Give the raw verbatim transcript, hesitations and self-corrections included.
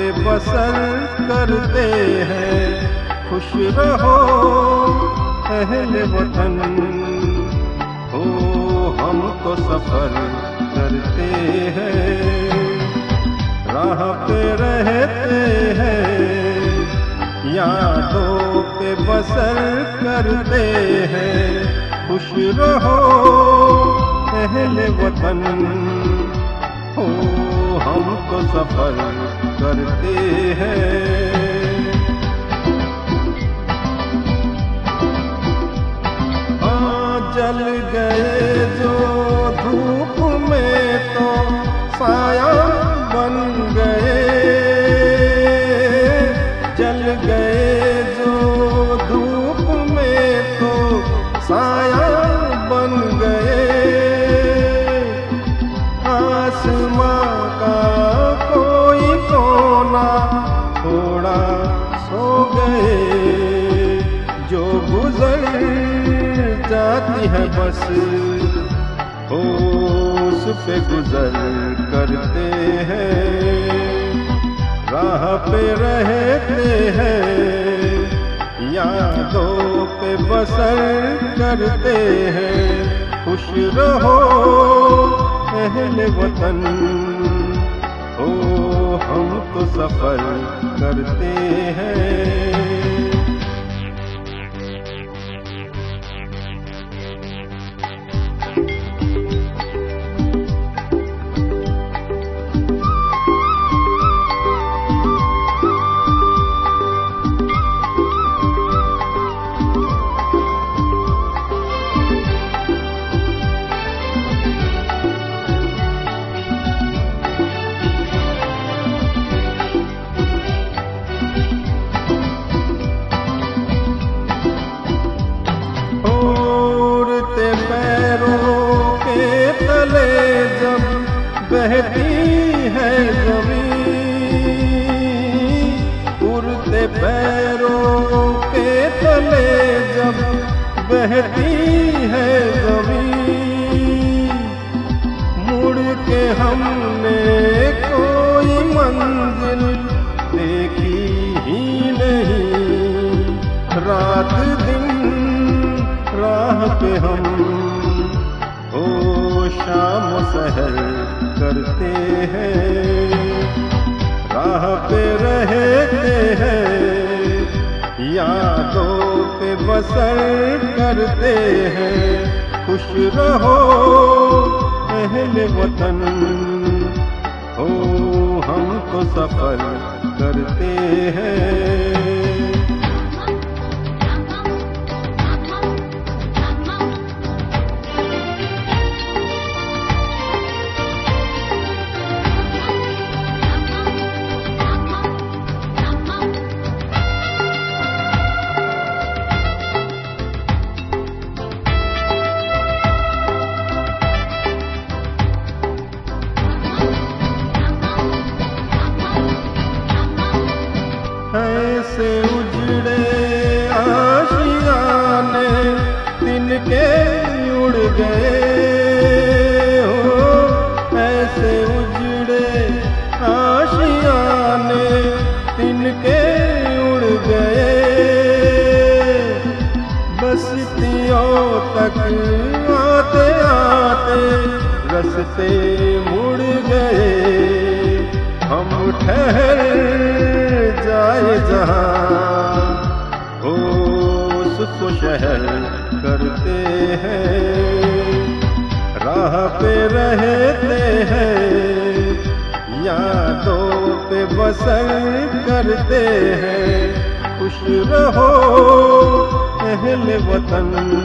पे बसर करते हैं। खुश रहो अहले वतन, हो हम तो सफर करते हैं। राह पे रहते हैं, यादों पे बसर करते हैं। खुश रहो अहले वतन, हो हम तो सफर करते हैं। हाँ जल गए जो धूप में तो साया बन गए, जल गए जो धूप में तो साया बन गए। आसमां का कोई कोना थोड़ा सो गए, जो गुजर जाती है बस, हो उस पे गुजर करते हैं। राह पे रहते हैं, यादों पे बसर करते हैं। खुश रहो अहले वतन, हो हम तो सफर करते हैं। जब बहती है ज़मीं, उड़ते पैरों के तले जब बहती है ज़मीं, मुड़ के हमने कोई मंजिल देखी ही नहीं। रात दिन राह पे हम शाम सहर करते हैं। राह पे रहते हैं, यादों पे बसर करते हैं। खुश रहो अहले वतन, हो हम तो सफर करते हैं। ऐसे उजड़े आशियाने तिनके उड़ गए, हो ऐसे उजड़े आशियाने तिनके उड़ गए। बस्तियों तक आते आते रस्ते मुड़ गए। हम ठहर जाए जहाँ, हो उसको शहर करते हैं। राह पे रहते हैं, यादों पे बसर करते हैं। खुश रहो अहले वतन,